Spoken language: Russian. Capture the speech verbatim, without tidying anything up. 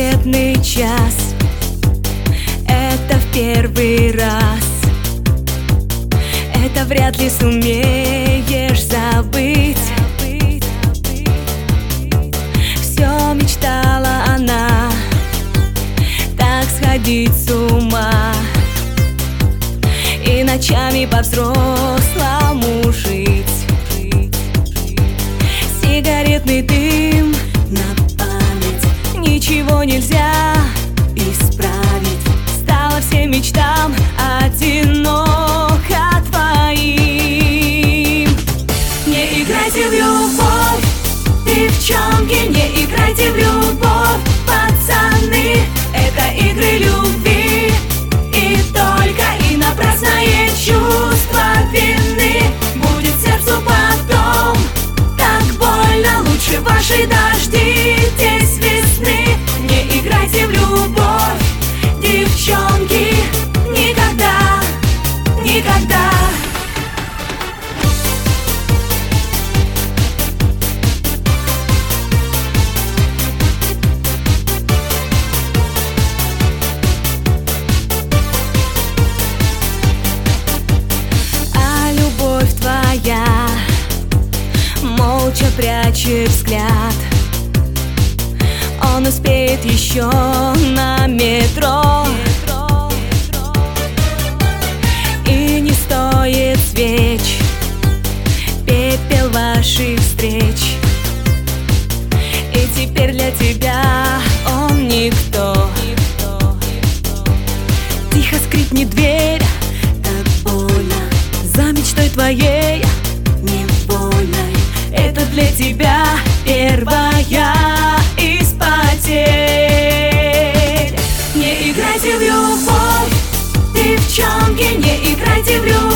Заветный час, это в первый раз. Это вряд ли сумеешь забыть. Все мечтала она так сходить с ума и ночами по-взрослому жить. Сигаретный дым на память, ничего нельзя исправить. Стало всем мечтам одиноко твоим. Не играйте в любовь, девчонки, не играйте в любовь, пацаны. Это игры любви и только, и напрасное чувство вины. Будет сердцу потом так больно, лучше вашей дождитесь весны. Не играйте в любовь, девчонки, никогда, никогда. А любовь твоя молча прячет взгляд. Он успеет еще на метро, и не стоит свеч пепел ваших встреч. И теперь для тебя он никто. Тихо скрипнет дверь, так больно, за мечтой твоей невольной. Это для тебя первая из потерь. Не играйте в любовь, девчонки, не играйте в любовь.